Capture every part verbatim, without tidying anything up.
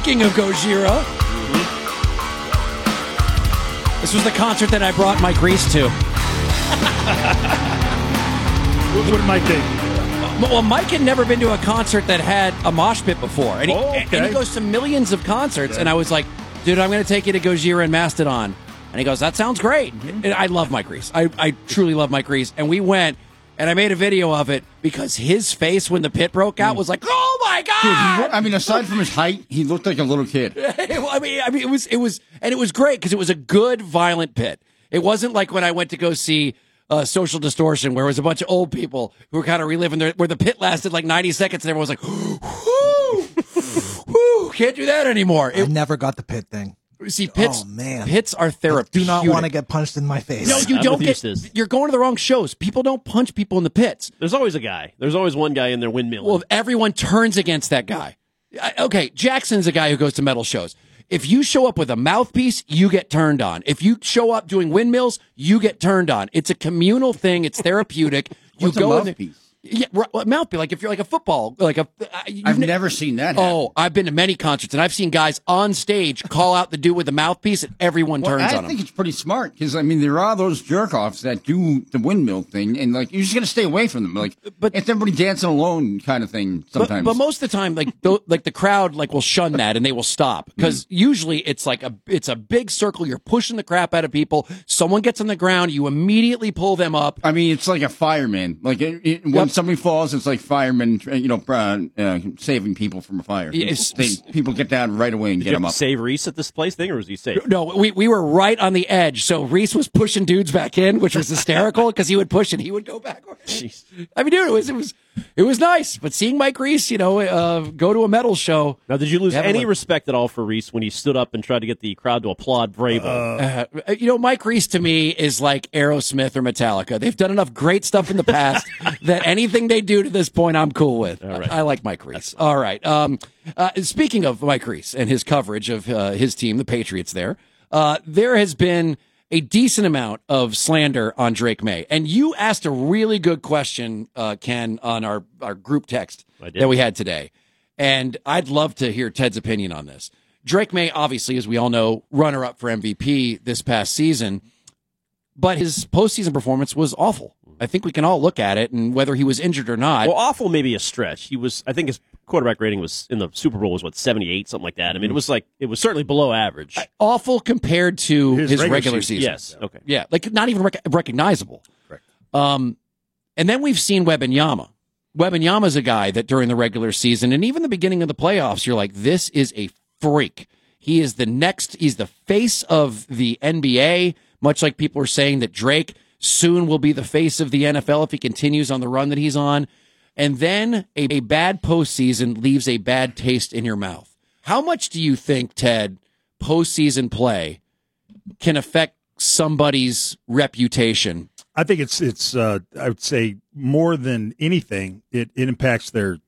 Speaking of Gojira, this was the concert that I brought Mike Reese to. What did Mike think? Well, Mike had never been to a concert that had a mosh pit before. And he, Oh, okay. and he goes to millions of concerts. And I was like, dude, I'm going to take you to Gojira and Mastodon. And he goes, that sounds great. Mm-hmm. And I love Mike Reese. I, I truly love Mike Reese. And we went, and I made a video of it because his face when the pit broke out was like, oh, my God. Dude, he, I mean, aside from his height, he looked like a little kid. I mean, I mean, it was, it was, and it was great because it was a good, violent pit. It wasn't like when I went to go see uh, Social Distortion, where it was a bunch of old people who were kind of reliving their, where the pit lasted like ninety seconds, and everyone was like, whoo, whoo, can't do that anymore. I It, never got the pit thing. see, pits, Oh, man. pits are I therapeutic. do not want to get punched in my face. No, you I'm don't with you, get. sis. You're going to the wrong shows. People don't punch people in the pits. There's always a guy. There's always one guy in there windmilling. Well, everyone turns against that guy. I- Okay, Jackson's a guy who goes to metal shows. If you show up with a mouthpiece, you get turned on. If you show up doing windmills, you get turned on. It's a communal thing. It's therapeutic. You What's a go in there- mouthpiece? Yeah, right, well, mouthpiece. Like if you're like a football, like a. Uh, you've I've ne- never seen that happen. Oh, I've been to many concerts and I've seen guys on stage call out the dude with the mouthpiece, and everyone Well, turns I on think him. it's pretty smart because I mean there are those jerk offs that do the windmill thing, and like you're just gonna stay away from them. Like, But- it's everybody dancing alone kind of thing. But, Sometimes, but most of the time, like the, like the crowd, like will shun that and they will stop because usually it's like a it's a big circle. You're pushing the crap out of people. Someone gets on the ground, you immediately pull them up. I mean, it's like a fireman. Like it, it, when Yep. somebody falls, it's like firemen, you know, uh, uh, saving people from a fire. Yeah, it's- They, people get down right away and Did get you them have up. to save Reese at this place thing, or was he safe? No, we we were right on the edge. So Reese was pushing dudes back in, which was hysterical because he would push and he would go backward. Jeez. I mean, dude, it was it was it was nice. But seeing Mike Reese, you know, uh, go to a metal show. Now, did you lose Yeah, but any like- respect at all for Reese when he stood up and tried to get the crowd to applaud Vrabel? Uh, you know, Mike Reese to me is like Aerosmith or Metallica. They've done enough great stuff in the past that anything they do to this point, I'm cool with. All right. I, I like Mike Reese. All right. Um, uh, speaking of Mike Reese and his coverage of uh, his team, the Patriots, there, uh, there has been a decent amount of slander on Drake May. And you asked a really good question, uh, Ken, on our, our group text I did. that we had today. And I'd love to hear Ted's opinion on this. Drake May, obviously, as we all know, runner-up for M V P this past season, but his postseason performance was awful. I think we can all look at it, and whether he was injured or not. Well, awful maybe a stretch. He was, I think his quarterback rating was in the Super Bowl was what seventy-eight, something like that. I mean, it was like it was certainly below average. awful compared to his, His regular, regular season. Yes, okay. Yeah, like not even rec- recognizable. Correct. Um, and then we've seen Wembanyama. Wembanyama's a guy that during the regular season and even the beginning of the playoffs, you're like, this is a freak. He is the next, he's the face of the N B A, much like people are saying that Drake soon will be the face of the N F L if he continues on the run that he's on. And then a, a bad postseason leaves a bad taste in your mouth. How much do you think, Ted, postseason play can affect somebody's reputation? I think it's it's uh, I would say more than anything, it, it impacts their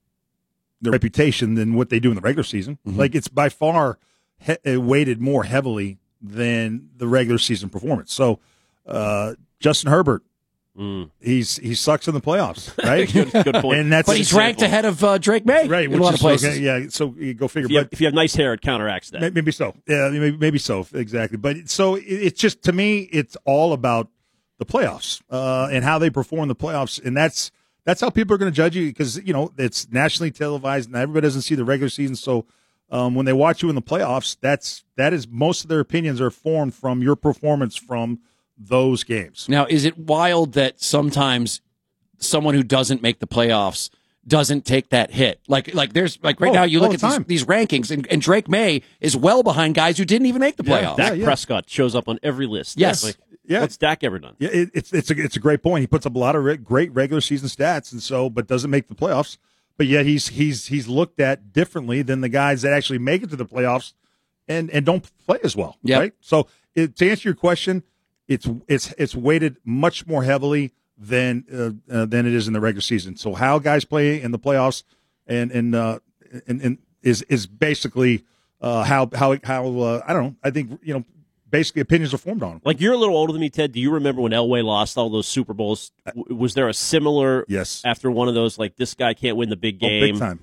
their reputation than what they do in the regular season. Mm-hmm. Like it's by far he- weighted more heavily than the regular season performance. So uh, Justin Herbert, Mm. he's he sucks in the playoffs, right? good, good point. And that's But he's ranked ahead of uh, Drake May right, in which a lot is of places. okay, yeah. So you go figure. if, you have, But if you have nice hair, it counteracts that. May- Maybe so. Yeah, maybe, maybe so. Exactly. But so it- it's just to me, it's all about the playoffs uh, and how they perform in the playoffs, and that's that's how people are going to judge you because you know it's nationally televised and everybody doesn't see the regular season. So um, when they watch you in the playoffs, that's that is most of their opinions are formed from your performance from those games. Now, is it wild that sometimes someone who doesn't make the playoffs doesn't take that hit? Like, like there's like right Oh, now you all look the at these, time. these rankings, and, and Drake May is well behind guys who didn't even make the Yeah, playoffs. Dak yeah. Prescott shows up on every list. Yes. Like, Yeah. What's Dak ever done? Yeah, it, it's it's a it's a great point. He puts up a lot of re- great regular season stats, and so but doesn't make the playoffs. But yet he's he's he's looked at differently than the guys that actually make it to the playoffs and and don't play as well. Yep. Right. So it, to answer your question, it's it's it's weighted much more heavily than uh, uh, than it is in the regular season. So how guys play in the playoffs and and uh, and, and is is basically uh, how how how uh, I don't know. I think you know. Basically, opinions are formed on them. Like, you're a little older than me, Ted. Do you remember when Elway lost all those Super Bowls? W- Was there a similar, Yes. after one of those, like, this guy can't win the big Oh, game? big time.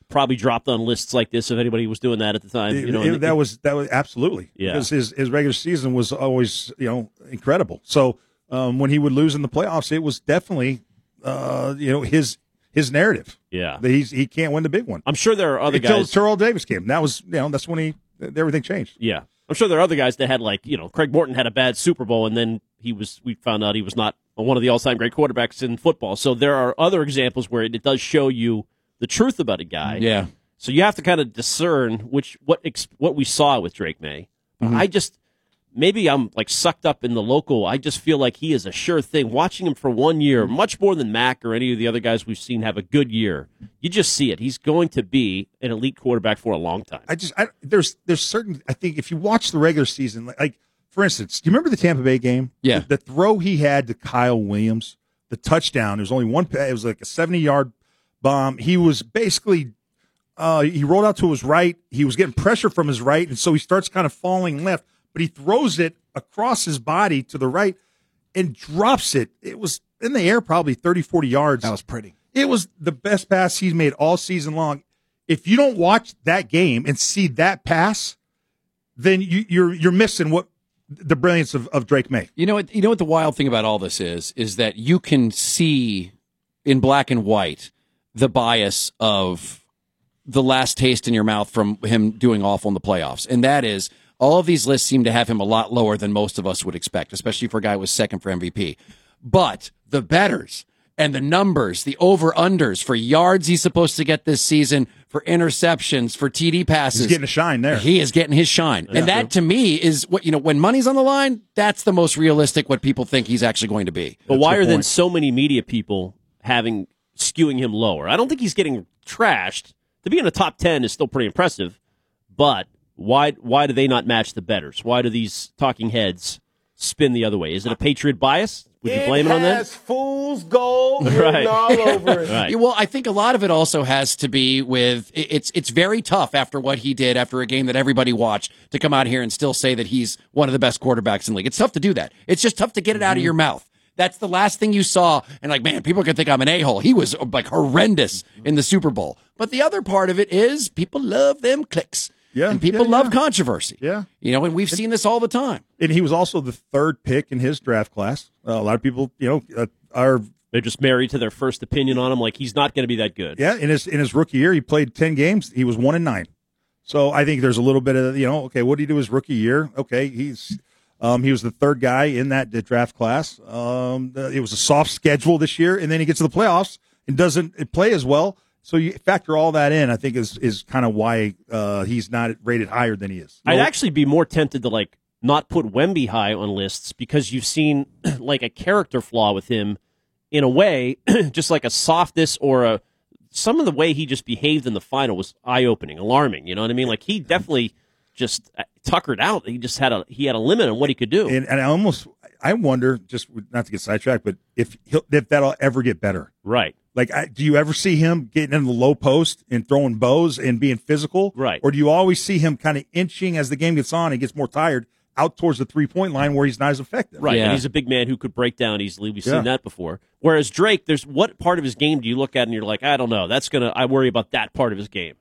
probably dropped on lists like this if anybody was doing that at the time. It- You know, it- and that it- was that was absolutely Yeah. because his his regular season was always you know incredible. So um, when he would lose in the playoffs, it was definitely uh, you know his his narrative. yeah. That he's he can't win the big one I'm sure there are other until guys. Terrell Davis came. That was you know that's when he everything changed. Yeah, I'm sure there are other guys that had like you know Craig Morton had a bad Super Bowl and then he was we found out he was not one of the all-time great quarterbacks in football. So there are other examples where it, it does show you the truth about a guy. Yeah. So you have to kind of discern which what ex, what we saw with Drake May. Mm-hmm. I just maybe I'm like sucked up in the local. I just feel like he is a sure thing. Watching him for one year, much more than Mac or any of the other guys we've seen have a good year. You just see it. He's going to be an elite quarterback for a long time. I just I, there's there's certain I think if you watch the regular season like, like for instance, do you remember the Tampa Bay game? Yeah. The, the throw he had to Kyle Williams, the touchdown. There was only one. It was like a seventy yard bomb. He was basically uh, he rolled out to his right. He was getting pressure from his right, and so he starts kind of falling left. But he throws it across his body to the right and drops it. It was in the air, probably thirty, forty yards. That was pretty. It was the best pass he's made all season long. If you don't watch that game and see that pass, then you, you're you're missing what the brilliance of, of Drake May. You know what? You know what the wild thing about all this is is that you can see in black and white the bias of the last taste in your mouth from him doing awful in the playoffs, and that is all of these lists seem to have him a lot lower than most of us would expect, especially for a guy who was second for M V P. But the betters and the numbers, the over-unders for yards he's supposed to get this season, for interceptions, for T D passes. He's getting a shine there. He is getting his shine. And that, to me, is what, you know, when money's on the line, that's the most realistic what people think he's actually going to be. But That's why the are then point. so many media people having skewing him lower? I don't think he's getting trashed. To be in the top ten is still pretty impressive, but why why do they not match the betters? Why do these talking heads spin the other way? Is it a Patriot bias? Would you blame it on that? Fool's gold written Right. all over it. Right. Yeah, well, I think a lot of it also has to be with it- it's it's very tough after what he did after a game that everybody watched to come out here and still say that he's one of the best quarterbacks in the league. It's tough to do that. It's just tough to get it out of your mouth. That's the last thing you saw, and like, man, people are gonna think I'm an a-hole. He was like horrendous in the Super Bowl. But the other part of it is people love them clicks. Yeah, and people yeah, love yeah. controversy. Yeah. You know, and we've seen this all the time. And he was also the third pick in his draft class. Uh, a lot of people, you know, uh, are They're just married to their first opinion on him, like he's not going to be that good. yeah. In his in his rookie year, he played ten games. He was one and nine. So I think there's a little bit of you know, okay, what did he do his rookie year? Okay, he's um, he was the third guy in that draft class. Um, uh, it was a soft schedule this year, and then he gets to the playoffs and doesn't play as well. So you factor all that in, I think is is kind of why uh, he's not rated higher than he is. I'd No- actually be more tempted to like not put Wemby high on lists because you've seen like a character flaw with him in a way, just like a softness or a some of the way he just behaved in the final was eye opening, alarming. You know what I mean? Like he definitely just uh, tuckered out. He just had a he had a limit on what he could do. and, and I almost I wonder, just not to get sidetracked, but if he'll, if that'll ever get better. right. Like, I, do you ever see him getting in the low post and throwing bows and being physical? Right. Or do you always see him kind of inching as the game gets on and gets more tired out towards the three point line where he's not as effective? Right, Yeah. and he's a big man who could break down easily. We've Yeah. seen that before. Whereas Drake, there's what part of his game do you look at and you're like, I don't know, that's gonna. I worry about that part of his game.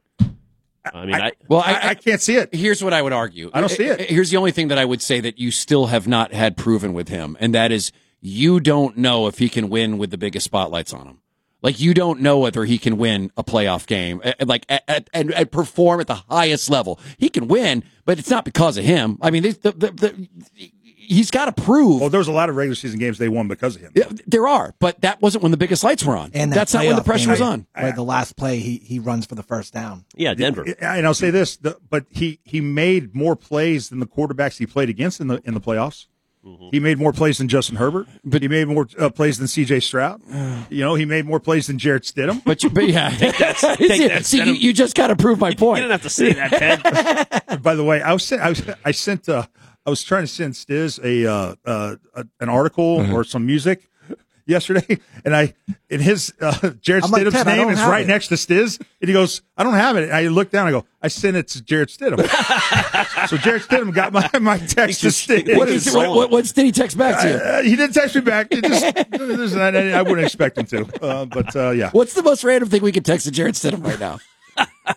I mean, I, Well, I, I can't see it. Here's what I would argue. I don't see it. Here's the only thing that I would say that you still have not had proven with him, and that is you don't know if he can win with the biggest spotlights on him. Like, you don't know whether he can win a playoff game, uh, like, at, at, and, and perform at the highest level. He can win, but it's not because of him. I mean, the, the, the, the, he's got to prove. Well, there was a lot of regular season games they won because of him. Yeah, there are, but that wasn't when the biggest lights were on. And that That's not when the playoff pressure game, was right? on. Where the last play, he he runs for the first down. yeah, Denver. And I'll say this, the, but he, he made more plays than the quarterbacks he played against in the in the playoffs. He made more plays than Justin Herbert, but he made more uh, plays than C J Stroud. You know, he made more plays than Jarrett Stidham. But, you, but yeah, take that, see, you, you just got to prove my You point. didn't have to say that, Ted. By the way, I was sent, I was I sent uh, I was trying to send Stiz a, uh, uh, a an article or some music yesterday, and I in his uh, Jared I'm like, Stidham's Ted, I name don't is have right it. next to Stiz, and he goes, "I don't have it." And I look down, I go, "I sent it to Jared Stidham." So Jared Stidham got my my text to Stiz. What, is, what, what, what did he text back to you? Uh, he didn't text me back. It just, I, I wouldn't expect him to, uh, but uh, yeah. What's the most random thing we could text to Jared Stidham right now?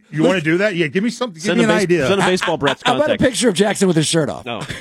You want to do that? Yeah, give me something. Give Send me a an base- idea. Send a baseball Brett's How about a contact. picture of Jackson with his shirt off? No.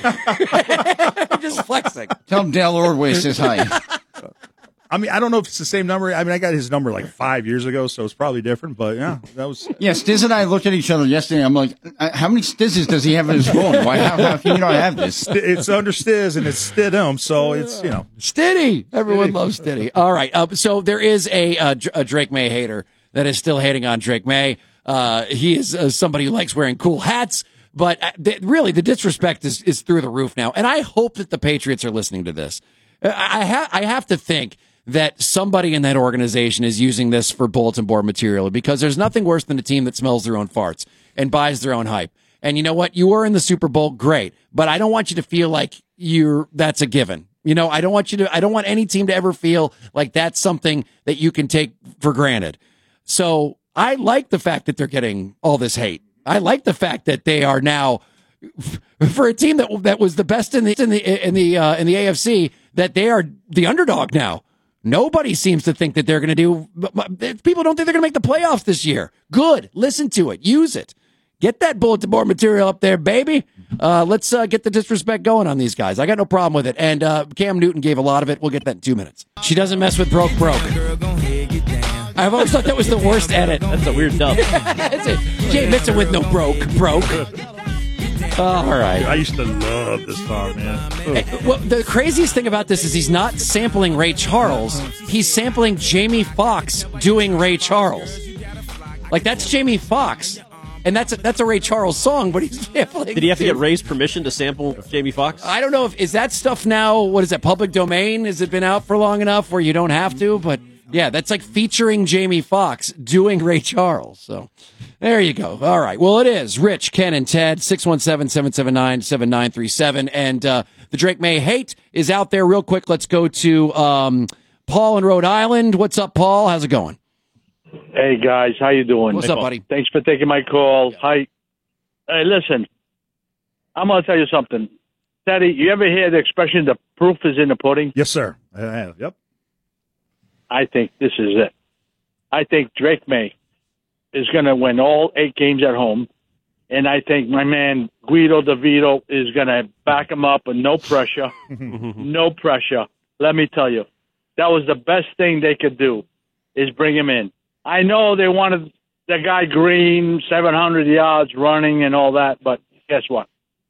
Just flexing. Tell him Dale Ordway says hi. I mean, I don't know if it's the same number. I mean, I got his number like five years ago, so it's probably different. But yeah, that was. Yeah, Stiz and I looked at each other yesterday. I'm like, uh, how many Stizzes does he have in his phone? Why? How, how can you not have this? It's under Stiz and it's Stidham, so it's you know. Stiddy. Everyone loves Stiddy. All right. Uh, so there is a, uh, a Drake May hater that is still hating on Drake May. Uh, he is uh, somebody who likes wearing cool hats, but uh, th- really the disrespect is, is through the roof now. And I hope that the Patriots are listening to this. I, I, ha- I have to think that somebody in that organization is using this for bulletin board material, because there's nothing worse than a team that smells their own farts and buys their own hype. And you know what? You were in the Super Bowl, great, but I don't want you to feel like you're that's a given. You know, I don't want you to. I don't want any team to ever feel like that's something that you can take for granted. So I like the fact that they're getting all this hate. I like the fact that they are now, for a team that that was the best in the in the in the uh, in the A F C, that they are the underdog now. Nobody seems to think that they're going to do. People don't think they're going to make the playoffs this year. Good. Listen to it. Use it. Get that bulletin board material up there, baby. Uh, let's uh, get the disrespect going on these guys. I got no problem with it. And uh, Cam Newton gave a lot of it. We'll get that in two minutes. She doesn't mess with broke, broke. I've always thought that was the worst edit. That's a weird dub. That's it. She ain't messing with no broke, broke. All right. I used to love this song, man. Hey, well, the craziest thing about this is he's not sampling Ray Charles. He's sampling Jamie Foxx doing Ray Charles. Like, that's Jamie Foxx. And that's a, that's a Ray Charles song, but he's sampling. Did he have to get Ray's permission to sample Jamie Foxx? I don't know if is that stuff now. What is that? Public domain? Has it been out for long enough where you don't have to? But yeah, that's like featuring Jamie Foxx doing Ray Charles. So there you go. All right. Well, it is Rich, Ken, and Ted. six one seven, seven seven nine, seven nine three seven. And uh, the Drake May hate is out there. Real quick, let's go to um, Paul in Rhode Island. What's up, Paul? How's it going? Hey guys, how you doing? What's Hey, up, Paul. buddy? Thanks for taking my call. Hi. Hey, listen, I'm gonna tell you something, Teddy. You ever hear the expression "the proof is in the pudding"? Yes, sir. I have. Yep. I think this is it. I think Drake May is gonna win all eight games at home, and I think my man Guido DeVito is gonna back him up with no pressure, no pressure. Let me tell you, that was the best thing they could do, is bring him in. I know they wanted the guy Green, seven hundred yards running and all that, but guess what?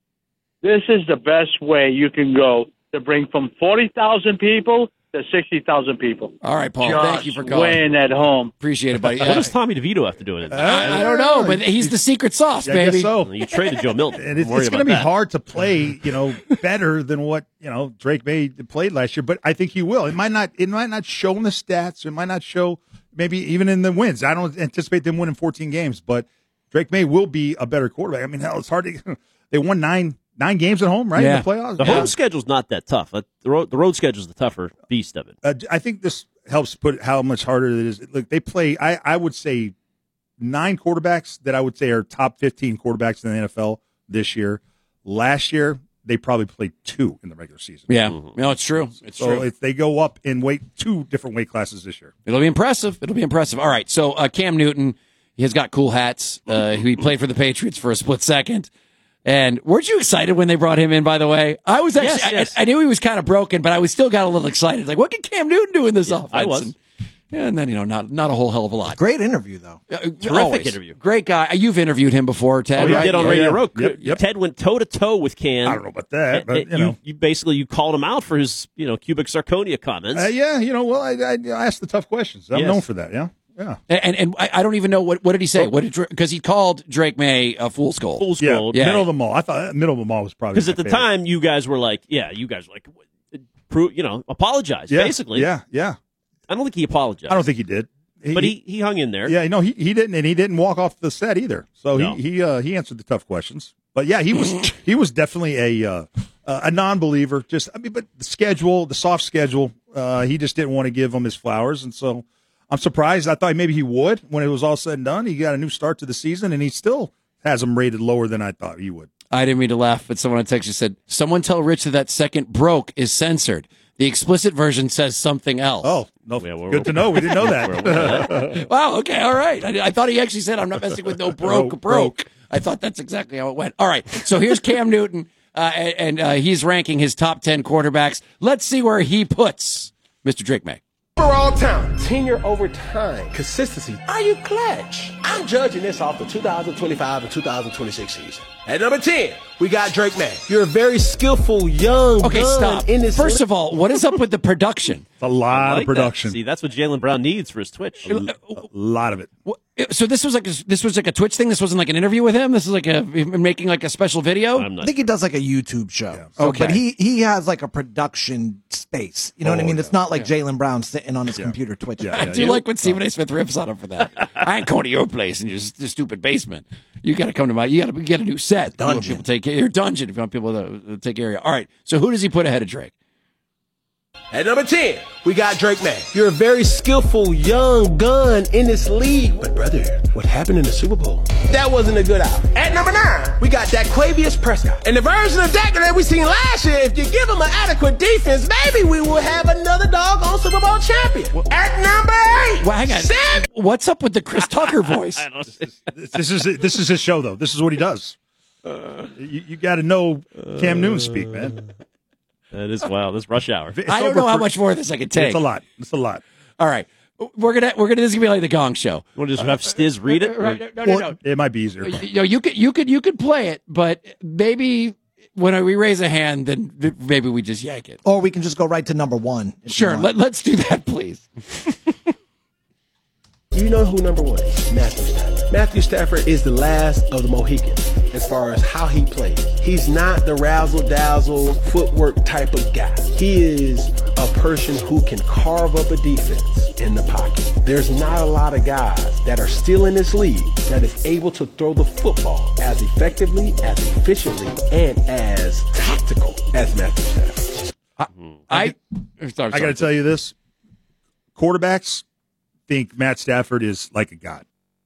This is the best way you can go to bring from forty thousand people to sixty thousand people. All right, Paul. Just Thank you for calling. win at home. Appreciate it, buddy. What does Tommy DeVito have to do with it? I, I don't know, but he's the secret sauce, Yeah, I guess baby. so. You traded Joe Milton. And it's, Don't worry it's going to about be that. hard to play, you know, better than what you know Drake May played last year. But I think he will. It might not. It might not show in the stats. It might not show maybe even in the wins. I don't anticipate them winning fourteen games, but Drake May will be a better quarterback. I mean, hell, it's hard to. They won nine nine games at home, right? Yeah. In the playoffs. The Yeah. home schedule's not that tough. Uh, The road, the road schedule's the tougher beast of it. Uh, I think this helps put how much harder it is. Look, they play. I, I would say nine quarterbacks that I would say are top fifteen quarterbacks in the N F L this year. Last year, they probably played two in the regular season. Yeah, no, it's true. It's So true. if they go up in weight, two different weight classes this year. It'll be impressive. It'll be impressive. All right. So uh, Cam Newton, he has got cool hats. Uh, he played for the Patriots for a split second. And weren't you excited when they brought him in, by the way? I was actually, Yes, yes. I, I knew he was kind of broken, but I was still got a little excited. Like, what can Cam Newton do in this offense? I was. And, and then, you know, not not a whole hell of a lot. Great interview, though. Uh, Terrific always. interview. Great guy. You've interviewed him before, Ted. Oh, he right? did on Yeah, Radio yeah. Row. Yep, yep. Ted went toe to toe with Cam. I don't know about that, but And you know. you basically you called him out for his you know cubic zirconia comments. Uh, yeah, you know, well, I, I, I asked the tough questions. I'm Yes. known for that. Yeah, yeah. And and I, I don't even know what what did he say? What did because he called Drake May a fool's gold. Fool's Yeah, gold. Yeah. middle of the mall. I thought middle of the mall was probably Because my at the favorite. time you guys were like, yeah, you guys were like, prove, you know, apologize. yeah, Basically, Yeah, yeah. I don't think he apologized. I don't think he did. but he, he hung in there. Yeah, no, he he didn't, and he didn't walk off the set either. So No. he he uh, he answered the tough questions. But yeah, he was he was definitely a uh, a non-believer. Just I mean, but the schedule, the soft schedule, uh, he just didn't want to give him his flowers, and so I'm surprised. I thought maybe he would when it was all said and done. He got a new start to the season, and he still has him rated lower than I thought he would. I didn't mean to laugh, but someone on text you said, someone tell Rich that that second broke is censored. The explicit version says something else. Oh, no, Yeah, we're- good to know. We didn't know We're- that. Wow, okay, all right. I, I thought he actually said, I'm not messing with no broke, Broke, broke. broke. I thought that's exactly how it went. All right, so here's Cam Newton, uh, and, and uh, he's ranking his top ten quarterbacks. Let's see where he puts Mister Drake May. Overall talent, tenure over time, consistency. Are you clutch? I'm judging this off the two thousand twenty-five and two thousand twenty-six season. At number ten, we got Drake May. You're a very skillful young Okay, gun stop. in this First of all, what is up with the production? It's a lot Like of production. that. See, that's what Jaylen Brown needs for his Twitch. A lot of it. What- So this was like a, this was like a Twitch thing. This wasn't like an interview with him. This is like a making like a special video. I'm I not. think he does like a YouTube show. Okay. But he, he has like a production space. You know what I Oh, mean? yeah. It's not like Jaylen Brown sitting on his computer twitching. Yeah, I yeah, do yeah. like when Stephen A. Smith rips on him for that. I ain't going to your place in your, s- your stupid basement. You got to come to my. You got to get a new set. You want Dungeon. people take care. Your dungeon. If you want people to, to take care of you. All right. So who does he put ahead of Drake? At number ten, we got Drake May. You're a very skillful young gun in this league. But brother, what happened in the Super Bowl? That wasn't a good out. At number nine, we got Daquavius Prescott. And the version of Dak that we seen last year, if you give him an adequate defense, maybe we will have another doggone Super Bowl champion. At number eight, Well, hang on. Sam What's up with the Chris Tucker voice? This is this is his show, though. This is what he does. You, you got to know Cam Newton speak, man. That is wow. This rush hour. It's I don't over know how for- much more of this I can take. It's a lot. It's a lot. All right. We're gonna we're gonna this is gonna be like the Gong Show. We'll just have Stiz read it. Right, or- no, no, no. Well, it might be easier. You know, you could you could you could play it, but maybe when we raise a hand, then maybe we just yank it. Or we can just go right to number one. if you Sure, want. let, let's do that, please. You know who number one is? Matthew Stafford. Matthew Stafford is the last of the Mohicans as far as how he plays. He's not the razzle-dazzle footwork type of guy. He is a person who can carve up a defense in the pocket. There's not a lot of guys that are still in this league that is able to throw the football as effectively, as efficiently, and as tactical as Matthew Stafford. I sorry, I got to tell you this: quarterbacks think Matt Stafford is like a god.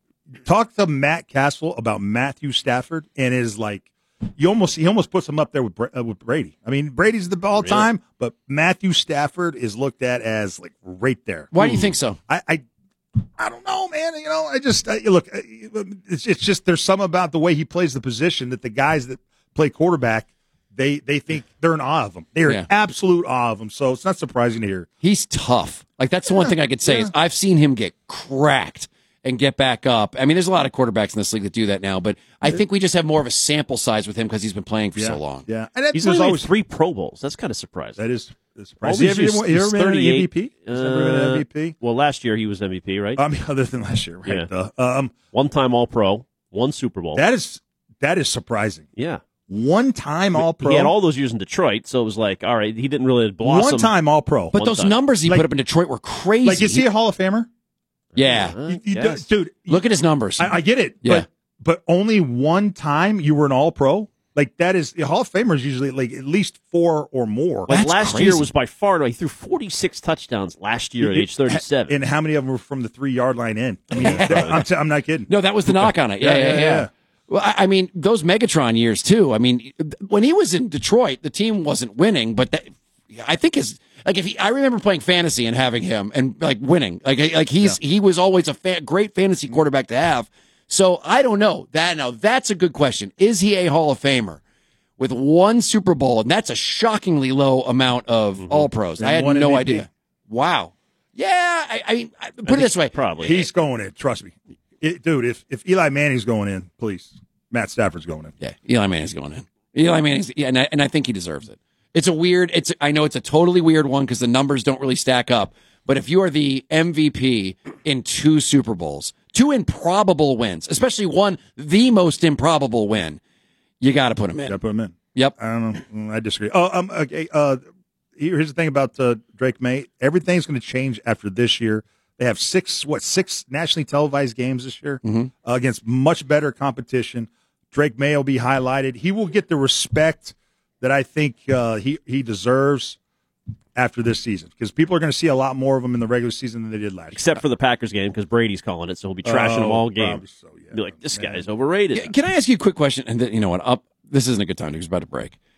Talk to Matt Castle about Matthew Stafford, and it is like you almost he almost puts him up there with Bra- uh, with Brady. I mean, Brady's the all time, but Matthew Stafford is looked at as like right there. Why do you think so? I, I, I don't know, man. You know, I just I, look. It's it's just there's some about the way he plays the position that the guys that play quarterback they they think they're in awe of him. They're Yeah. in absolute awe of him. So it's not surprising to hear. He's tough. Like that's the one thing I could say is I've seen him get cracked and get back up. I mean, there's a lot of quarterbacks in this league that do that now, but I think we just have more of a sample size with him because he's been playing for so long. Yeah, and that, He's there's only made always three Pro Bowls. That's kind of surprising. that is that's All surprising. these Has he years, ever, you he's ever been an M V P? thirty-eight. Has he ever been an Uh, M V P? Well, last year he was M V P, right? I mean, other than last year, right? Yeah. Uh, um, One time All Pro, one Super Bowl. that is that is surprising. yeah. One time All Pro. He had all those years in Detroit, so it was like, all right, he didn't really blossom. One time All Pro. But One those time. numbers he Like- put up in Detroit were crazy. Like, is he a Hall of Famer? yeah. Uh, You- you yes. do- dude, Look at his numbers. I, I get it. Yeah. But, but only one time you were an All Pro? Like, that is, the Hall of Famers usually like at least four or more. Like That's last crazy. year was by far, he threw forty-six touchdowns last year at age thirty-seven. And how many of them were from the three yard line in? I mean, I'm, t- I'm not kidding. No, that was the knock on it. Yeah, Yeah, yeah, yeah, yeah. yeah. Well, I, I mean, those Megatron years too. I mean, when he was in Detroit, the team wasn't winning, but that, I think his like if he, I remember playing fantasy and having him and like winning, like like he's he was always a fa- great fantasy quarterback to have. So I don't know that now. That's a good question. Is he a Hall of Famer with one Super Bowl? And that's a shockingly low amount of All Pros. And I had one no M V P. idea. Wow. Yeah, I, I, I put it this way. Probably. He's going in. Trust me. It, dude, if, if Eli Manning's going in, please, Matt Stafford's going in. Yeah, Eli Manning's going in. Eli Manning's, yeah, and I, and I think he deserves it. It's a weird. It's I know it's a totally weird one because the numbers don't really stack up. But if you are the M V P in two Super Bowls, two improbable wins, especially one the most improbable win, you got to put him in. Got to put him in. Yep. I don't know. Mm, I disagree. Oh, um, okay. Uh, here's the thing about uh, Drake May. Everything's going to change after this year. They have six, what, six nationally televised games this year Mm-hmm. uh, against much better competition. Drake May will be highlighted. He will get the respect that I think uh, he he deserves after this season because people are going to see a lot more of him in the regular season than they did last Except for the Packers game because Brady's calling it, so he'll be year. trashing them all Oh, game. probably So, yeah. Be like, this Man. guy's overrated. Can I ask you a quick question? And then, you know what? Up. This isn't a good time because it's about to break.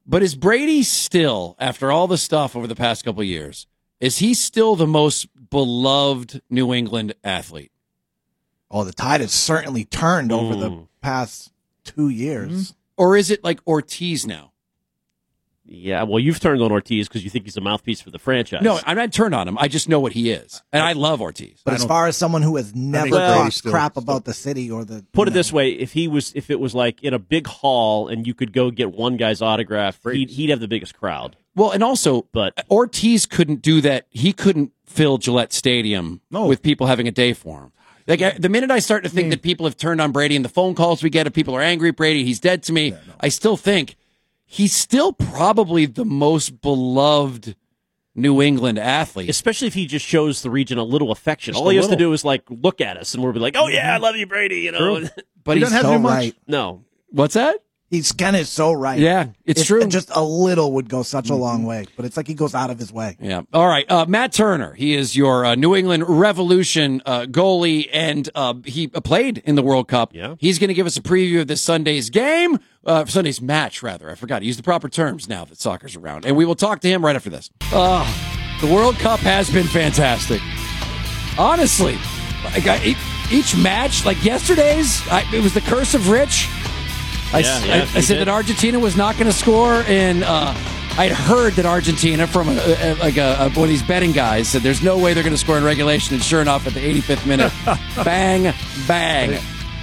But is Brady still, after all the stuff over the past couple of years, is he still the most beloved New England athlete? Oh, the tide has certainly turned over the Mm. past two years. Or is it like Ortiz now? Yeah, well, you've turned on Ortiz because you think he's a mouthpiece for the franchise. No, I'm not turned on him. I just know what he is. And I love Ortiz. But I as don't- far as someone who has never Brady's talked still- crap still- about the city or the Put you it know, this way: if he was, if it was like in a big hall and you could go get one guy's autograph, he'd, Brady's. he'd have the biggest crowd. Well, and also, But- Ortiz couldn't do that. He couldn't fill Gillette Stadium No. with people having a day for him. Like I, the minute I start to think that people have turned on Brady and the phone calls we get of people are angry at Brady, he's dead to me. I still think he's still probably the most beloved New England athlete. Especially if he just shows the region a little affection. Just All a he has to little. do is like look at us, and we'll be like, "Oh yeah, I love you, Brady." You know, True. But He he's doesn't have so to do much. right. no. what's that? He's Ken is so right. Yeah, it's If- true. Just a little would go such a Mm-hmm. long way, but it's like he goes out of his way. Yeah. All right. Uh, Matt Turner. He is your uh, New England Revolution uh, goalie, and uh, he played in the World Cup. Yeah. He's going to give us a preview of this Sunday's game, uh, Sunday's match, rather. I forgot to use the proper terms now that soccer's around. And we will talk to him right after this. Uh, the World Cup has been fantastic. Honestly, like I, e- each match, like yesterday's, I, it was the curse of Rich. I, Yeah, s- yeah, I- I he said did. that Argentina was not going to score, and uh, I'd heard that Argentina from a, a, like a, a, one of these betting guys said there's no way they're going to score in regulation, and sure enough, at the eighty-fifth minute, bang, bang.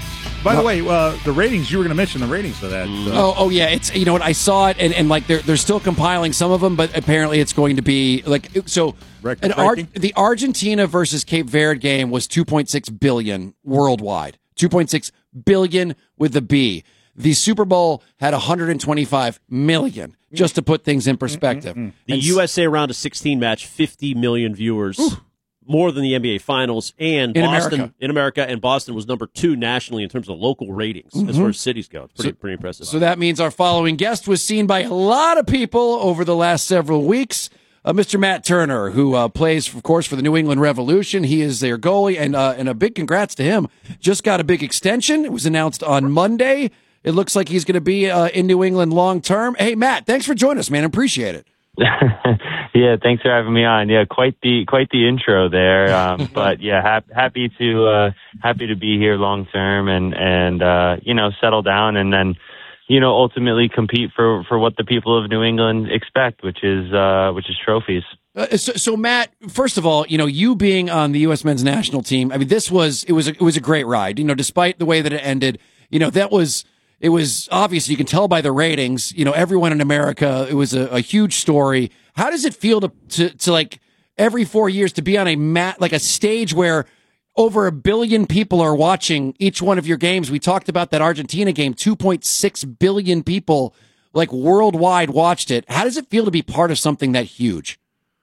By the way, uh, the ratings, you were going to mention the ratings for that. Uh, Oh, oh yeah, it's you know what I saw it, and, and like they're they're still compiling some of them, but apparently it's going to be like so. An Ar- Record-breaking? the Argentina versus Cape Verde game was two point six billion worldwide, two point six billion with the B. The Super Bowl had one hundred twenty-five million. Just to put things in perspective, The And U S A round of sixteen match, fifty million viewers, more than the N B A Finals, and In Boston America. in America, and Boston was number two nationally in terms of local ratings as far as cities go. It's pretty, pretty impressive. So that means our following guest was seen by a lot of people over the last several weeks. Uh, Mister Matt Turner, who uh, plays, of course, for the New England Revolution. He is their goalie, and uh, and a big congrats to him. Just got a big extension. It was announced on Monday. It looks like he's going to be uh, in New England long term. Hey, Matt, thanks for joining us, man. Appreciate it. Yeah, thanks for having me on. Yeah, quite the quite the intro there. Um, but yeah, hap- happy to uh, happy to be here long term and and uh, you know settle down and then you know ultimately compete for, for what the people of New England expect, which is uh, which is trophies. Uh, so, so, Matt, first of all, you know, you being on the U S men's national team, I mean, this was it was a, it was a great ride. You know, despite the way that it ended, you know, that was. It was obvious. You can tell by the ratings. You know, everyone in America. It was a, a huge story. How does it feel to, to to like every four years to be on a mat like a stage where over a billion people are watching each one of your games? We talked about that Argentina game. two point six billion people like worldwide watched it. How does it feel to be part of something that huge?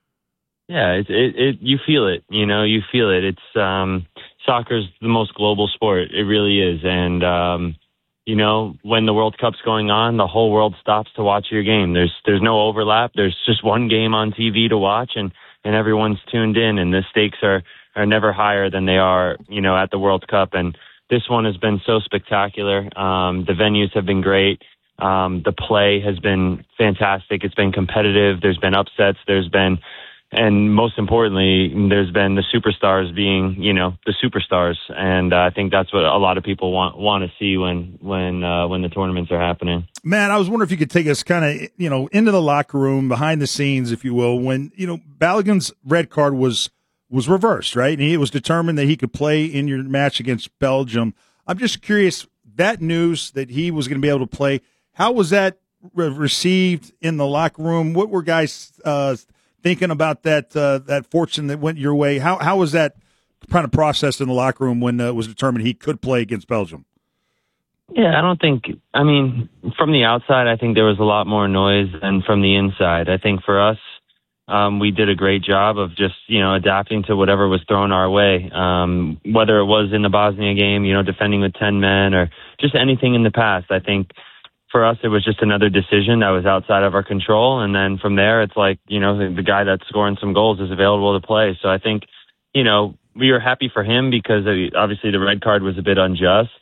Yeah, it, it, it you feel it. You know, you feel it. It's um, soccer's the most global sport. It really is, and. Um, You know, when the World Cup's going on, the whole world stops to watch your game. There's there's no overlap. There's just one game on T V to watch, and, and everyone's tuned in. And the stakes are, are never higher than they are, you know, at the World Cup. And this one has been so spectacular. Um, the venues have been great. Um, the play has been fantastic. It's been competitive. There's been upsets. There's been, and most importantly, there's been the superstars being, you know, the superstars, and uh, I think that's what a lot of people want want to see when when uh, when the tournaments are happening. Matt, I was wondering if you could take us kind of, you know, into the locker room, behind the scenes, if you will, when, you know, Balogun's red card was was reversed, right? And it was determined that he could play in your match against Belgium. I'm just curious, that news that he was going to be able to play, how was that re- received in the locker room? What were guys uh, thinking about that uh, that fortune that went your way? How how was that kind of processed in the locker room when uh, it was determined he could play against Belgium? Yeah, I don't think, I mean, from the outside, I think there was a lot more noise than from the inside. I think for us, um, we did a great job of just, you know, adapting to whatever was thrown our way, um, whether it was in the Bosnia game, you know, defending with ten men or just anything in the past. I think for us, it was just another decision that was outside of our control. And then from there, it's like, you know, the, the guy that's scoring some goals is available to play. So I think, you know, we were happy for him because obviously the red card was a bit unjust.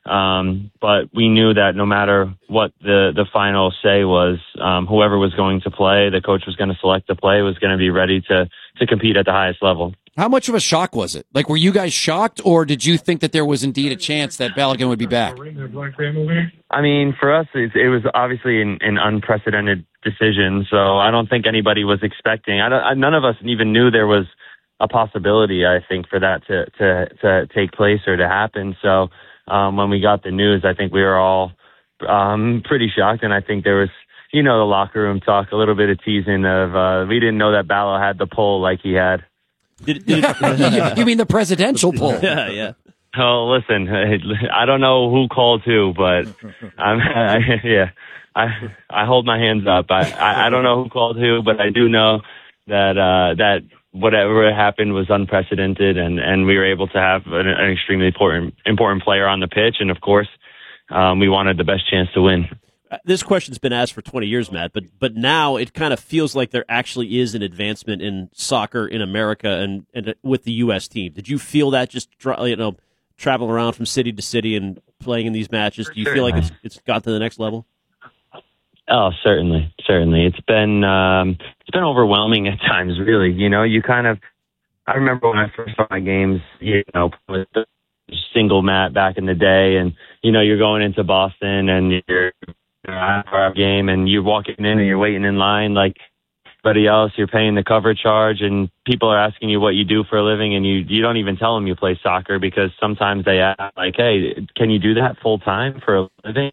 Um, but we knew that no matter what the, the final say was, um, whoever was going to play, the coach was going to select the play, was going to be ready to, to compete at the highest level. How much of a shock was it? Like, were you guys shocked, or did you think that there was indeed a chance that Balogun would be back? I mean, for us, it, it was obviously an, an unprecedented decision, so I don't think anybody was expecting. I don't, I, none of us even knew there was a possibility, I think, for that to, to, to take place or to happen. So um, when we got the news, I think we were all um, pretty shocked, and I think there was, you know, the locker room talk, a little bit of teasing of uh, we didn't know that Ballo had the pull like he had. Did, did it, You mean the presidential poll? yeah, yeah. Oh, listen, I don't know who called who, but I'm, I, yeah, I I hold my hands up. I, I, I don't know who called who, but I do know that uh, that whatever happened was unprecedented, and, and we were able to have an, an extremely important important player on the pitch, and of course, um, we wanted the best chance to win. This question's been asked for twenty years, Matt, but but now it kind of feels like there actually is an advancement in soccer in America and, and with the U S team. Did you feel that just you know traveling around from city to city and playing in these matches? Do you feel like it's it's got to the next level? Oh, certainly, certainly. It's been um, it's been overwhelming at times. Really, you know, you kind of. I remember when I first saw my games, you know, with the single mat back in the day, and you know, you're going into Boston and you're. Our game, and you're walking in and you're waiting in line like everybody else. You're paying the cover charge, and people are asking you what you do for a living, and you you don't even tell them you play soccer, because sometimes they ask like, "Hey, can you do that full time for a living?"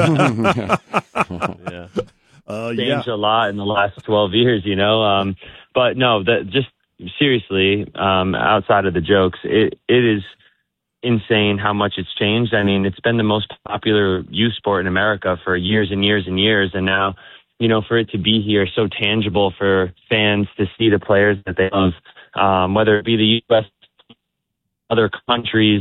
yeah, uh, changed yeah. a lot in the last twelve years, you know. Um, but no, that just seriously, um, outside of the jokes, it it is insane how much it's changed. I mean, it's been the most popular youth sport in America for years and years and years. And now, you know, for it to be here so tangible for fans to see the players that they love, um, whether it be the U S, other countries.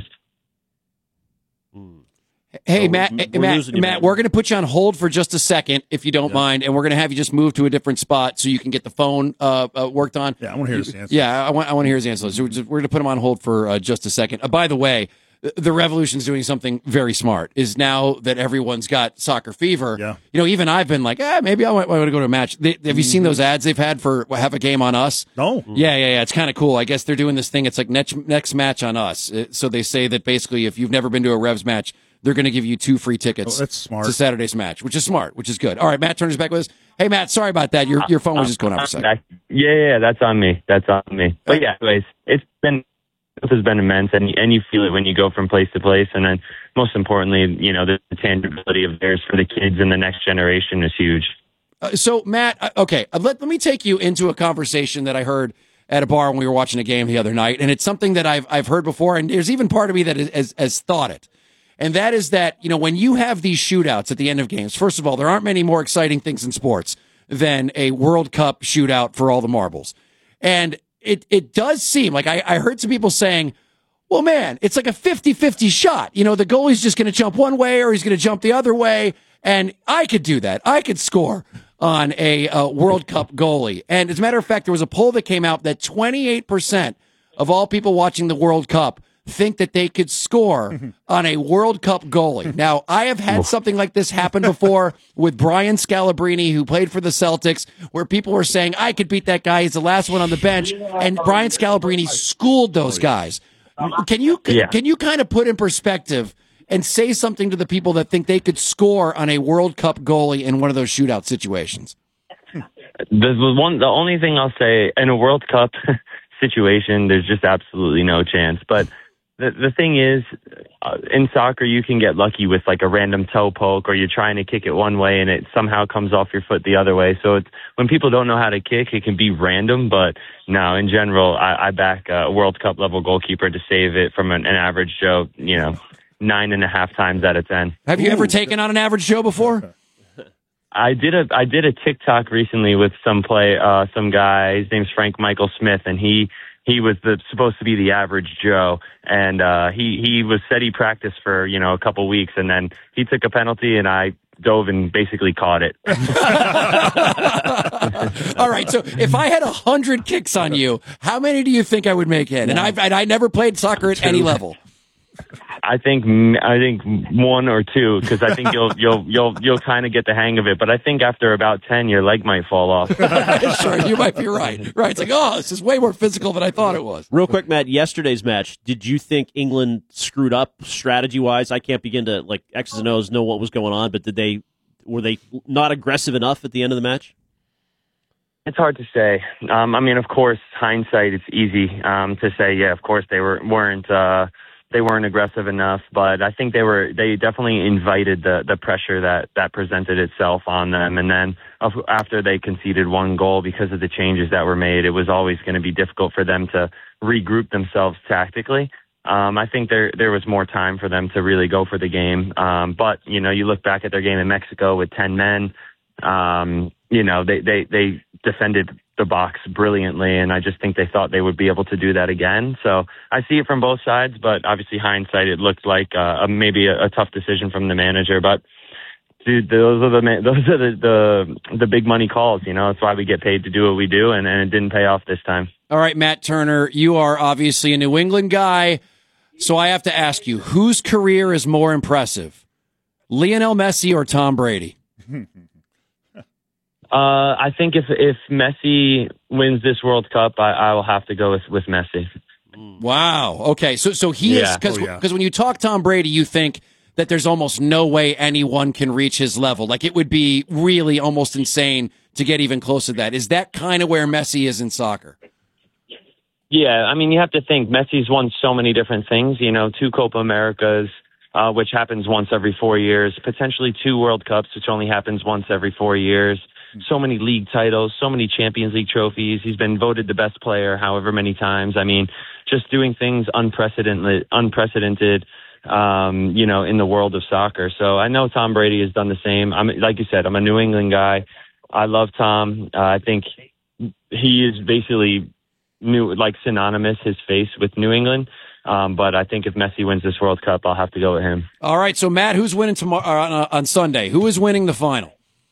Hey, So Matt, we're hey, Matt, losing you, Matt, Matt. we're going to put you on hold for just a second, if you don't Yeah. mind, and we're going to have you just move to a different spot so you can get the phone uh, uh, worked on. Yeah, I want to hear his answer. Yeah, I want I want to hear his answer. So we're, just, we're going to put him on hold for uh, just a second. Uh, by the way, the, the Revolution's doing something very smart. Is now that everyone's got soccer fever, Yeah. you know, even I've been like, ah, maybe I want, I want to go to a match. They, have you seen those ads they've had for what, have a game on us? No. Yeah, yeah, yeah. It's kind of cool. I guess they're doing this thing. It's like next next match on us. Uh, So they say that basically, if you've never been to a Revs match, they're going to give you two free tickets. Oh, that's smart. To Saturday's match, which is smart, which is good. All right, Matt Turner's back with us. Hey, Matt, sorry about that. Your your phone was just going off for a second. Yeah, yeah, that's on me. That's on me. But yeah, anyways, it's been it has been immense, and and you feel it when you go from place to place, and then most importantly, you know, the, the tangibility of theirs for the kids and the next generation is huge. Uh, so, Matt, uh, okay, uh, let let me take you into a conversation that I heard at a bar when we were watching a game the other night, and it's something that I've I've heard before, and there's even part of me that has has thought it. And that is that, you know, when you have these shootouts at the end of games, first of all, there aren't many more exciting things in sports than a World Cup shootout for all the marbles. And it, it does seem like I, I heard some people saying, well, man, it's like a fifty-fifty shot. You know, the goalie's just going to jump one way or he's going to jump the other way. And I could do that. I could score on a uh, World Cup goalie. And as a matter of fact, there was a poll that came out that twenty-eight percent of all people watching the World Cup think that they could score on a World Cup goalie. Now, I have had something like this happen before with Brian Scalabrine, who played for the Celtics, where people were saying, I could beat that guy. He's the last one on the bench. And Brian Scalabrine schooled those guys. Can you Yeah. can you kind of put in perspective and say something to the people that think they could score on a World Cup goalie in one of those shootout situations? The, the one, the only thing I'll say in a World Cup situation, there's just absolutely no chance. But the the thing is, uh, in soccer, you can get lucky with like a random toe poke, or you're trying to kick it one way and it somehow comes off your foot the other way. So it's, when people don't know how to kick, it can be random. But no, in general, I, I back a World Cup level goalkeeper to save it from an, an average Joe, you know, nine and a half times out of ten. Have you ever taken on an average Joe before? I did a I did a TikTok recently with some play uh some guy. His name's Frank Michael Smith, and he he was the, supposed to be the average Joe, and uh he he was said he practiced for you know a couple weeks, and then he took a penalty, and I dove and basically caught it. All right, so if I had a hundred kicks on you, how many do you think I would make in? And I and I never played soccer at any level. I think I think one or two, because I think you'll you'll you'll you'll kind of get the hang of it. But I think after about ten, your leg might fall off. Sure, you might be right. Right, it's like, oh, this is way more physical than I thought it was. Real quick, Matt, yesterday's match, did you think England screwed up strategy-wise? I can't begin to, like, X's and O's know what was going on, but did they were they not aggressive enough at the end of the match? It's hard to say. Um, I mean, of course, hindsight, it's easy um, to say, yeah, of course they were, weren't uh, they weren't aggressive enough, but I think they were. They definitely invited the, the pressure that, that presented itself on them. And then after they conceded one goal because of the changes that were made, it was always going to be difficult for them to regroup themselves tactically. Um, I think there there was more time for them to really go for the game. Um, but, you know, you look back at their game in Mexico with ten men, um, you know, they, they, they defended the box brilliantly, and I just think they thought they would be able to do that again. So I see it from both sides, but obviously hindsight, it looked like uh, a, maybe a, a tough decision from the manager. But dude, those are the those are the, the the big money calls. You know, that's why we get paid to do what we do, and, and it didn't pay off this time. All right, Matt Turner, you are obviously a New England guy, so I have to ask you, whose career is more impressive, Lionel Messi or Tom Brady? Uh, I think if if Messi wins this World Cup, I, I will have to go with, with Messi. Wow. Okay. So so he Yeah. is because Oh, yeah. because when you talk Tom Brady, you think that there's almost no way anyone can reach his level. Like it would be really almost insane to get even close to that. Is that kind of where Messi is in soccer? Yeah, I mean, you have to think Messi's won so many different things. You know, two Copa Americas, uh, which happens once every four years, potentially two World Cups, which only happens once every four years. So many league titles, so many Champions League trophies. He's been voted the best player however many times. I mean, just doing things unprecedented, unprecedented, um, you know, in the world of soccer. So I know Tom Brady has done the same. I'm, like you said, I'm a New England guy. I love Tom. Uh, I think he is basically new, like synonymous, his face with New England. Um, but I think if Messi wins this World Cup, I'll have to go with him. All right. So Matt, who's winning tomorrow uh, on, on Sunday? Who is winning the final?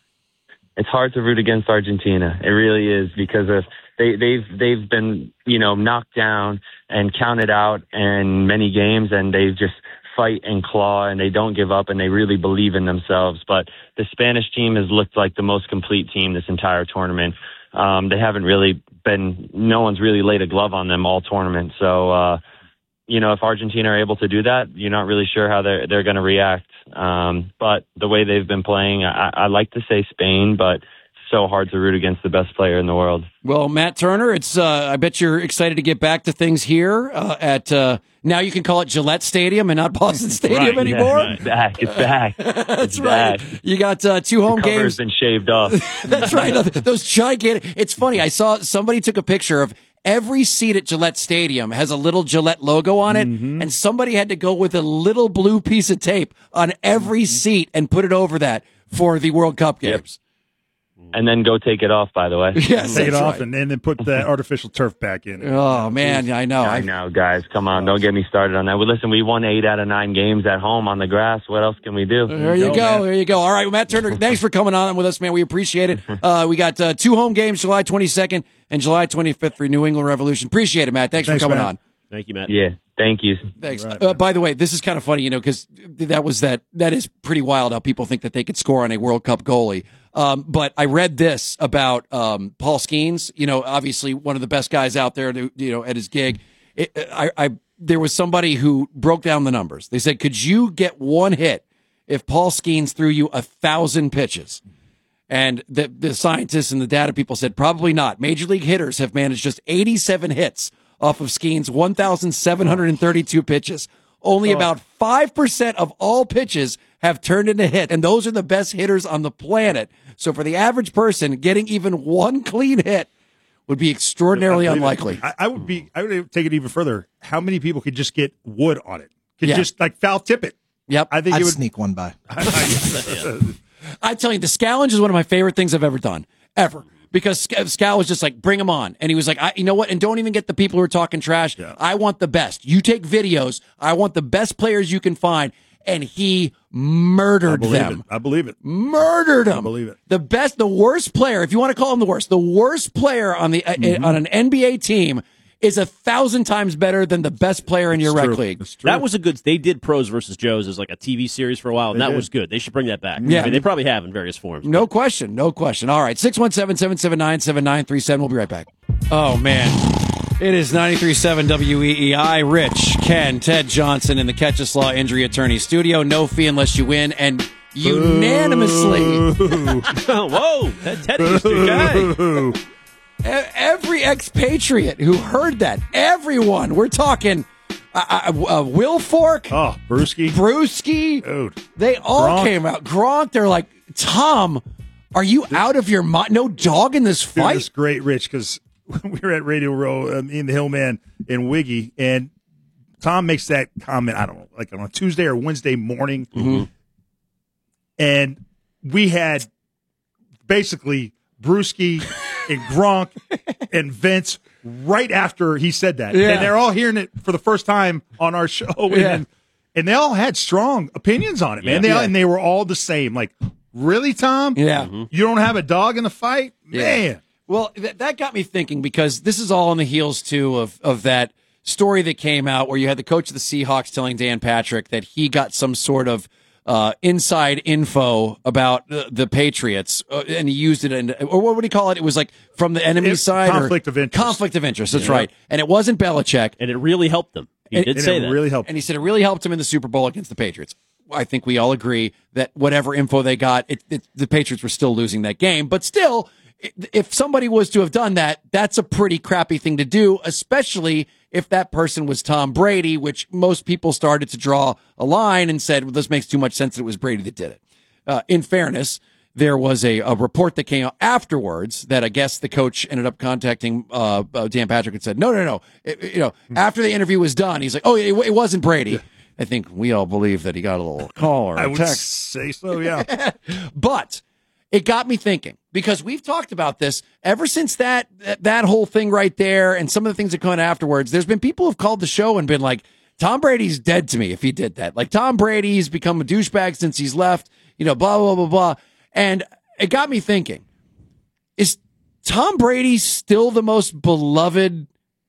It's hard to root against Argentina. It really is, because of they, they've they've been, you know, knocked down and counted out in many games, and they just fight and claw, and they don't give up, and they really believe in themselves. But the Spanish team has looked like the most complete team this entire tournament. Um, they haven't really been, no one's really laid a glove on them all tournament. So, uh, you know, if Argentina are able to do that, you're not really sure how they're they're going to react. Um, but the way they've been playing, I, I like to say Spain, but it's so hard to root against the best player in the world. Well, Matt Turner, it's uh, I bet you're excited to get back to things here uh, at uh, now you can call it Gillette Stadium and not Boston Stadium Right, anymore. yeah, it's back. It's back. That's It's right. back. You got uh, two home The cover games. has been shaved off. That's right. Those gigantic. It's funny. I saw somebody took a picture of every seat at Gillette Stadium has a little Gillette logo on it, Mm-hmm. and somebody had to go with a little blue piece of tape on every seat and put it over that for the World Cup Yep. games. And then go take it off, by the way. Yes, Take it that's off right. and, and then put the artificial turf back in. Oh man, I know. I know, guys. Come on. Don't get me started on that. Well, listen, we won eight out of nine games at home on the grass. What else can we do? There you go, go. man. There you go. All right, well, Matt Turner, thanks for coming on with us, man. We appreciate it. Uh, we got uh, two home games, July twenty-second and July twenty-fifth for New England Revolution. Appreciate it, Matt. Thanks, Thanks, for coming Matt. on. Thank you, Matt. Yeah. Thank you. Thanks. Right, uh, by the way, this is kind of funny, you know, because that was that. That is pretty wild how people think that they could score on a World Cup goalie. Um, but I read this about um, Paul Skeens. You know, obviously one of the best guys out there. You know, at his gig, it, I, I there was somebody who broke down the numbers. They said, could you get one hit if Paul Skeens threw you a thousand pitches? And the the scientists and the data people said probably not. Major league hitters have managed just eighty-seven hits off of Skeens' one thousand seven hundred thirty-two pitches. Only about five percent of all pitches have turned into hit, and those are the best hitters on the planet. So for the average person, getting even one clean hit would be extraordinarily I believe it. unlikely. I, I would be. I would take it even further. How many people could just get wood on it? Could Yeah. just like foul tip it? Yep. I think I'd it would. sneak one by. I tell you, the Scallenge is one of my favorite things I've ever done, ever. Because Sc- Scal was just like, bring him on. And he was like, I, you know what? And don't even get the people who are talking trash. Yeah. I want the best. You take videos. I want the best players you can find. And he I murdered believe them. it. I believe it. Murdered them. I believe it. The best, the worst player, if you want to call him the worst, the worst player on the uh, on an N B A team is a thousand times better than the best player in your It's rec true. league. It's true. That was a good. They did Pros versus Joes as like a T V series for a while, and They that did. was good. They should bring that back. Yeah. I mean, they probably have in various forms. No question, no question. All right, six one seven, seven seven nine, seven nine three seven. We'll be right back. Oh, man. It is ninety-three point seven W E E I. Rich, Ken, Ted Johnson in the Catches Law Injury Attorney Studio. No fee unless you win. And unanimously, Whoa, that Teddy is too guy. Ooh. e- every expatriate who heard that, everyone, we're talking uh, uh, uh, Will Fork, Oh, Brewski. Brewski, Dude. they all Gronk. came out. Gronk, they're like, Tom, are you out of your mind? No dog in this Dude, fight? it's great, Rich, because we were at Radio Row, um, in the Hillman in Wiggy, and Tom makes that comment, I don't know, like on a Tuesday or Wednesday morning. Mm-hmm. And we had basically Brewski and Gronk and Vince right after he said that. Yeah. And they're all hearing it for the first time on our show. Yeah. And, and they all had strong opinions on it, man. Yeah. They all, Yeah. and they were all the same. Like, really, Tom? Yeah. You don't have a dog in the fight? Yeah. Man. Well, th- that got me thinking because this is all on the heels, too, of, of that story that came out where you had the coach of the Seahawks telling Dan Patrick that he got some sort of uh, inside info about the, the Patriots, uh, and he used it, in, or what would he call it? It was like from the enemy It- side? conflict or, of interest. Conflict of interest, that's right. And it wasn't Belichick. And it really helped them. He And- did And say it that. really helped. And he said it really helped him in the Super Bowl against the Patriots. I think we all agree that whatever info they got, it, it, the Patriots were still losing that game. But still, i- if somebody was to have done that, that's a pretty crappy thing to do, especially if that person was Tom Brady, which most people started to draw a line and said, well, this makes too much sense that it was Brady that did it. Uh, in fairness, there was a, a report that came out afterwards that I guess the coach ended up contacting uh, uh, Dan Patrick and said, no, no, no. It- it- you know, after the interview was done, he's like, oh, it, it wasn't Brady. I think we all believe that he got a little call or I a would text. say so, yeah. But it got me thinking because we've talked about this ever since that, that that whole thing right there and some of the things that come out afterwards. There's been people who've called the show and been like, Tom Brady's dead to me if he did that. Like Tom Brady's become a douchebag since he's left, you know, blah, blah, blah, blah. And it got me thinking, is Tom Brady still the most beloved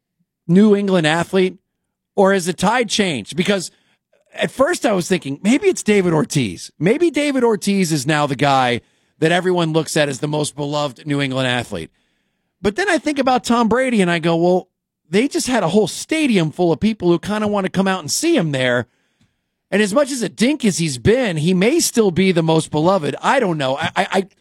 New England athlete, or has the tide changed? Because at first I was thinking maybe it's David Ortiz. Maybe David Ortiz is now the guy that everyone looks at as the most beloved New England athlete. But then I think about Tom Brady and I go, well, they just had a whole stadium full of people who kind of want to come out and see him there. And as much as a dink as he's been, he may still be the most beloved. I don't know. I, I, I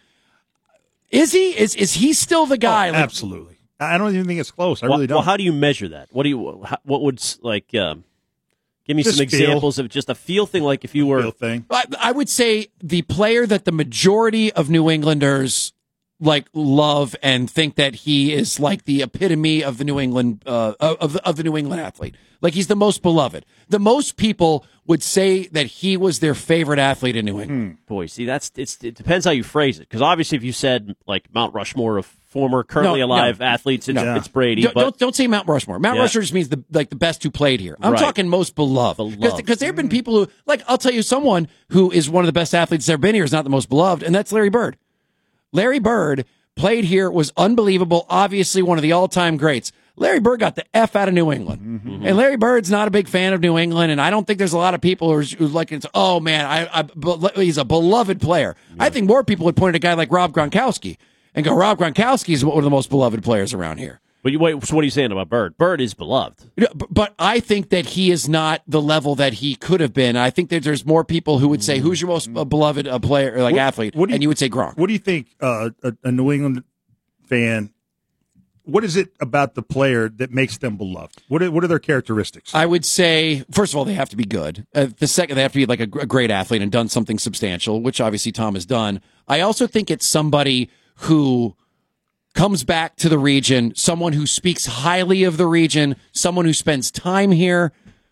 is he? Is is he still the guy? Oh, Like, absolutely. I don't even think it's close. I well, really don't. well, how do you measure that? What do you? How, what would s- like? Um, give me Just some feel. examples of just a feel thing. Like if you were Real thing. I, I would say the player that the majority of New Englanders like love and think that he is like the epitome of the New England uh, of the, of the New England athlete. Like he's the most beloved. The most people would say that he was their favorite athlete in New England. boy, see that's it's, it depends how you phrase it. Because obviously, if you said like Mount Rushmore of former, currently No, alive no. athletes, it's, No. it's Brady. Don't, but don't don't say Mount Rushmore. Mount Yeah. Rushmore just means the like the best who played here. I'm Right. talking most beloved. Beloved. Because there have been people who like I'll tell you someone who is one of the best athletes that's ever been here is not the most beloved, and that's Larry Bird. Larry Bird played here, was unbelievable, obviously one of the all-time greats. Larry Bird got the F out of New England. Mm-hmm. And Larry Bird's not a big fan of New England, and I don't think there's a lot of people who are, who like, it's, oh, man, I, I, be- he's a beloved player. I think more people would point at a guy like Rob Gronkowski and go, Rob Gronkowski is one of the most beloved players around here. but you, wait, so what are you saying about Bird? Bird is beloved. You know, b- But I think that he is not the level that he could have been. I think that there's more people who would say, who's your most uh, beloved uh, player, or like What- athlete? what do you- and you would say Gronk. What do you think uh, a, a New England fan, what is it about the player that makes them beloved? What are, what are their characteristics? I would say, first of all, they have to be good. Uh, the second, they have to be like a, gr- a great athlete and done something substantial, which obviously Tom has done. I also think it's somebody who comes back to the region, someone who speaks highly of the region, someone who spends time here.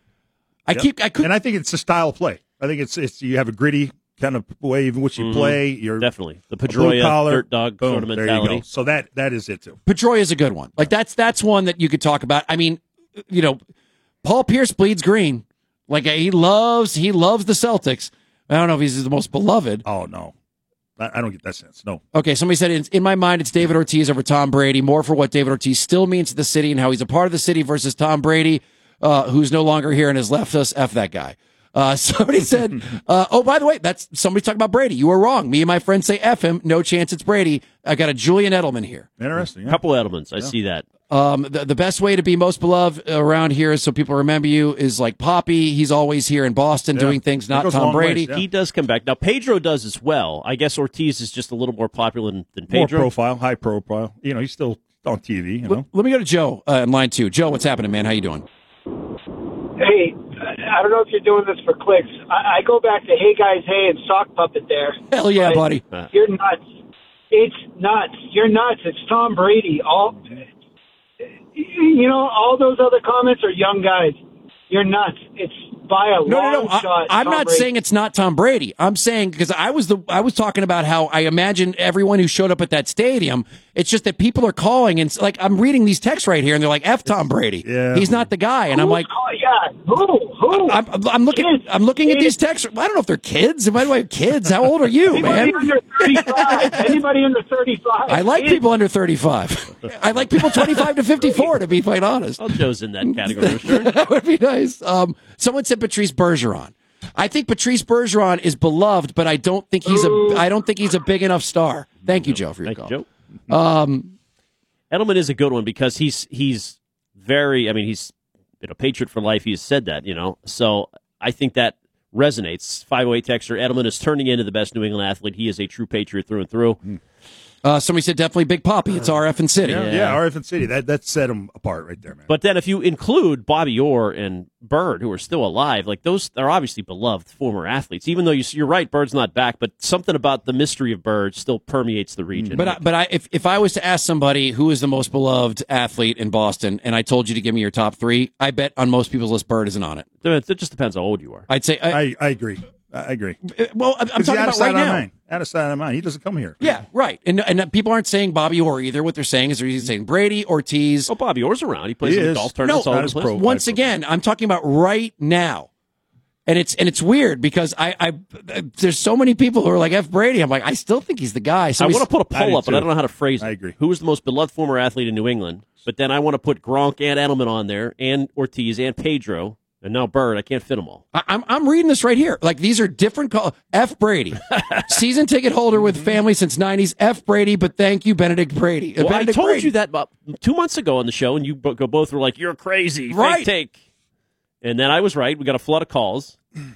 I Yep. keep, I could, and I think it's a style of play. I think it's it's you have a gritty kind of way in which you play. You're Definitely. The a blue Pedroia collar, dirt dog boom, sort of there you mentality. go. So that that is it too. Pedroia is a good one. Like that's that's one that you could talk about. I mean, you know, Paul Pierce bleeds green. Like he loves he loves the Celtics. I don't know if he's the most beloved. Oh no, I, I don't get that sense. No. Okay, somebody said, in, in my mind, it's David Ortiz over Tom Brady, more for what David Ortiz still means to the city and how he's a part of the city versus Tom Brady, uh, who's no longer here and has left us. F that guy. Uh, somebody said, uh, oh, by the way, that's somebody talking about Brady. You were wrong. Me and my friends say F him. No chance it's Brady. I got a Julian Edelman here. Interesting. A Yeah. couple Edelmans. I Yeah. see that. Um, the, the best way to be most beloved around here is so people remember you is like Poppy. He's always here in Boston Yeah. doing things, That not goes a Tom long Brady. ways, yeah. He does come back. Now, Pedro does as well. I guess Ortiz is just a little more popular than, than More Pedro. profile, high profile. You know, he's still on T V. You know. Let, let me go to Joe uh, in line two. Joe, what's happening, man? How you doing? Hey, I don't know if you're doing this for clicks. I, I go back to Hey Guys Hey and Sock Puppet there. Hell yeah, But buddy. You're nuts. It's nuts. You're nuts. It's Tom Brady. All, you know, all those other comments are young guys. You're nuts. It's by a No, long no, no. I, shot. I'm Tom not Brady. saying it's not Tom Brady. I'm saying because I was the I was talking about how I imagine everyone who showed up at that stadium. It's just that people are calling and it's like I'm reading these texts right here and they're like F Tom Brady. Yeah. He's not the guy, and I'm Who's like. call- yeah, who? Who? I'm, I'm looking. Kids. I'm looking at Kids. these texts. I don't know if they're kids. Why do I have kids? How old are you, Anybody man? under thirty-five? Anybody under thirty-five? I like Kids. people under thirty-five. I like people twenty-five to fifty-four. To be quite honest, Well, Joe's in that category, for sure. that would be nice. Um, someone said Patrice Bergeron. I think Patrice Bergeron is beloved, but I don't think he's a. I don't think he's a big enough star. Thank you, Joe, for your Thank call. you, Joe. Um, Edelman is a good one because he's he's very. I mean, he's you know patriot for life. He's said that, you know. So I think that resonates. five oh eight texter Edelman is turning into the best New England athlete. He is a true patriot through and through. uh, somebody said definitely Big Poppy. It's R F and City. Yeah, yeah, R F and City. That that set him apart right there, man. But then if you include Bobby Orr and Bird, who are still alive, like those are obviously beloved former athletes. Even though you, you're right, Bird's not back, but something about the mystery of Bird still permeates the region. But I, but I, if if I was to ask somebody who is the most beloved athlete in Boston, and I told you to give me your top three, I bet on most people's list Bird isn't on it. it just depends how old you are. I'd say. I, I, I agree. I agree. well, I'm He's talking out about of sight, right out of now. mind. Out of sight, out of mind. He doesn't come here. Yeah, right. And and people aren't saying Bobby Orr either. What they're saying is they're either saying Brady, Ortiz. Oh, Bobby Orr's around. He plays He in the is. golf tournaments No, all not over as the place. pro. Once Right. again, I'm talking about right now. And it's and it's weird because I, I there's so many people who are like F Brady. I'm like, I still think he's the guy. I Somebody's- want to put a I do poll up, but I too. don't know how to phrase it. I agree. Who is the most beloved former athlete in New England? But then I want to put Gronk and Edelman on there, and Ortiz and Pedro, and now Bird. I can't fit them all. I, I'm I'm reading this right here. Like these are different. Call F Brady, season ticket holder with family since nineties. F Brady, but thank you, Benedict Brady. Uh, Well, I Benedict told Brady. you that about two months ago on the show, and you bo- go both were like, "You're crazy, fake Right. take." And then I was right. We got a flood of calls.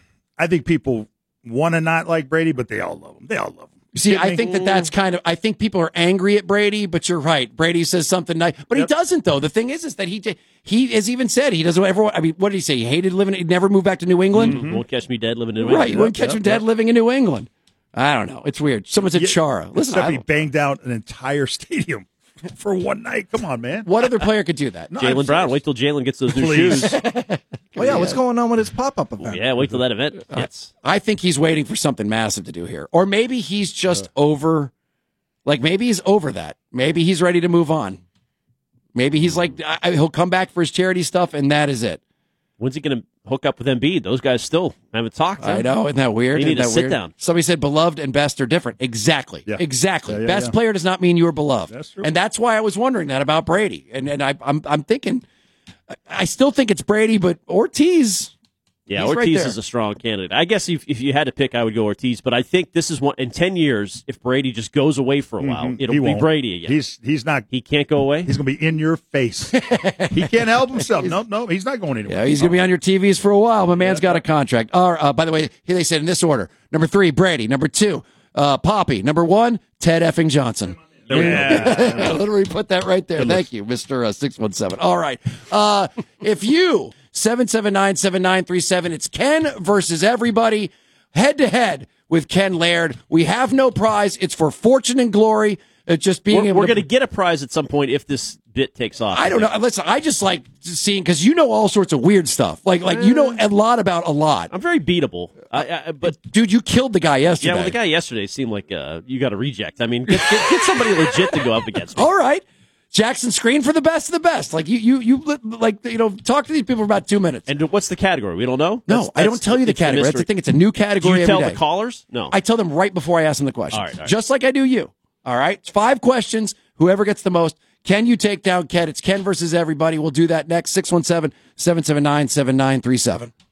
I think people want to not like Brady, but they all love him. They all love him. See, Get I me? think that that's kind of. I think people are angry at Brady, but you're right. Brady says something nice, but Yep. he doesn't. Though the thing is, is that he he has even said he doesn't ever. I mean, what did he say? He hated living. He never moved back to New England. Won't catch me dead living in New Right, England. you wouldn't catch yep, him dead yep. living in New England. I don't know. It's weird. Someone said Yeah, Chara. Listen, except I he don't- banged out an entire stadium for one night. Come on, man. what other player could do that? No, I'm Jalen Brown. serious. Wait till Jalen gets those new Please. shoes. Oh, yeah, what's going on with his pop-up event? Yeah, wait till that event hits. I think he's waiting for something massive to do here. Or maybe he's just over, like maybe he's over that. Maybe he's ready to move on. Maybe he's like, I, I- he'll come back for his charity stuff and that is it. When's he going to hook up with Embiid? Those guys still haven't talked. I know. Isn't that weird? They need Isn't to that sit weird? down. Somebody said beloved and best are different. Exactly. Yeah. Exactly. Yeah, yeah, best yeah. player does not mean you are beloved. That's true. And that's why I was wondering that about Brady. And and I, I'm I'm thinking, I still think it's Brady, but Ortiz. Yeah, He's right Ortiz there. is a strong candidate. I guess if, if you had to pick, I would go Ortiz. But I think this is one in ten years. If Brady just goes away for a while, Mhm. it'll He be won't. Brady again. He's he's not. he can't go away. He's going to be in your face. He can't help himself. No, no, he's not going anywhere. Yeah, he's going to be on your T Vs for a while. My man's got a contract. Uh, uh, by the way, here they said in this order: number three, Brady; number two, uh, Poppy; number one, Ted effing Johnson. Yeah. Literally put that right there. Thank you, Mister six one seven. All right. Uh, if you, seven seven nine, seven nine three seven, it's Ken versus everybody, head to head with Ken Laird. We have no prize. It's for fortune and glory. Uh, just being We're, able we're to. going to get a prize at some point if this bit takes off. I don't know. Listen, I just like seeing, because you know all sorts of weird stuff. Like, like you know a lot about a lot. I'm very beatable. I, I, but Dude, you killed the guy yesterday. yeah, well, the guy yesterday seemed like uh, you got a reject. I mean, get, get, get somebody legit to go up against me. All right. Jackson, screen for the best of the best. Like you, you, you, like you know, talk to these people for about two minutes. And what's the category? We don't know. No, That's, I don't that's- tell you the it's category. That's the mystery. thing. It's a new category Do you every tell day. the callers? No. I tell them right before I ask them the question. All right, all right. Just like I do you. All right. It's five questions. Whoever gets the most. Can you take down Ken? It's Ken versus everybody. We'll do that next. six one seven, seven seven nine, seven nine three seven.